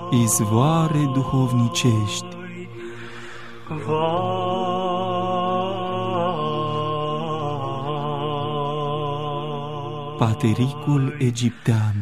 izvoare duhovnicești. Patericul egiptean.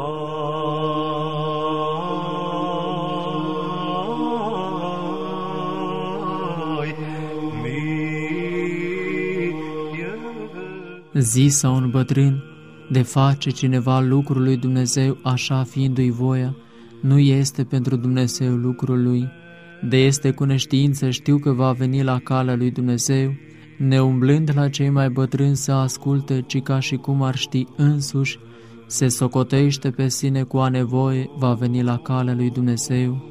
Zisa un bătrân, de face cineva lucrul lui Dumnezeu așa fiindu-i voia, nu este pentru Dumnezeu lucrul lui, de este cu neștiință știu că va veni la calea lui Dumnezeu, neumblând la cei mai bătrâni să asculte, ci ca și cum ar ști însuși, se socotește pe sine cu a nevoie, va veni la calea lui Dumnezeu.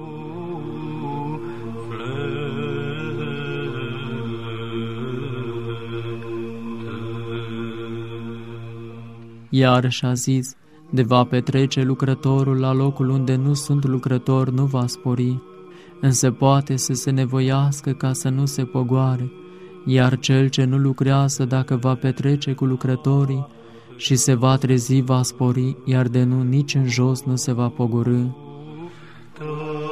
Iarăși a zis, de va petrece lucrătorul la locul unde nu sunt lucrători, nu va spori, însă poate să se nevoiască ca să nu se pogoare, iar cel ce nu lucrează, dacă va petrece cu lucrătorii și se va trezi, va spori, iar de nu nici în jos nu se va pogorî.